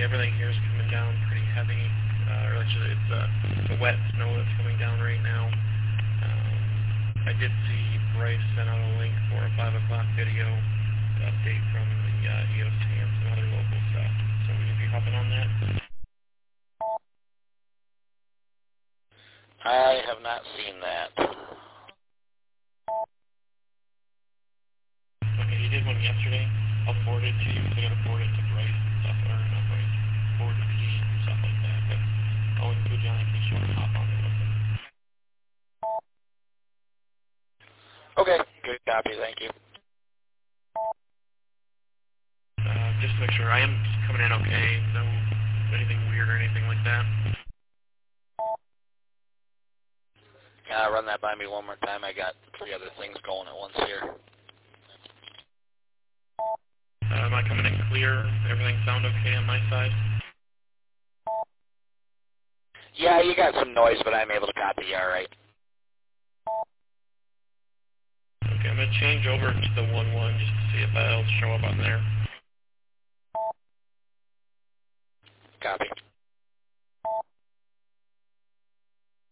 everything here is coming down pretty heavy. Or actually, it's the wet snow that's coming down right now. I did see Bryce sent out a link for a 5 o'clock video update from the EOC and some other local stuff. So will you be hopping on that? I have not seen that. Okay, he did one yesterday. I'll forward it to you because I got to forward it to Bryce and stuff, or not Bryce, forward it to Pete and stuff like that. But I'll include you on in case you want to hop on it with him. Okay, good copy, thank you. Just to make sure, I am coming in okay. No anything weird or anything like that. Run that by me one more time. I got 3 other things going at once here. Am I coming in clear? Everything sound okay on my side? Yeah, you got some noise, but I'm able to copy you all right. Okay, I'm going to change over to the 1-1 just to see if that'll show up on there. Copy.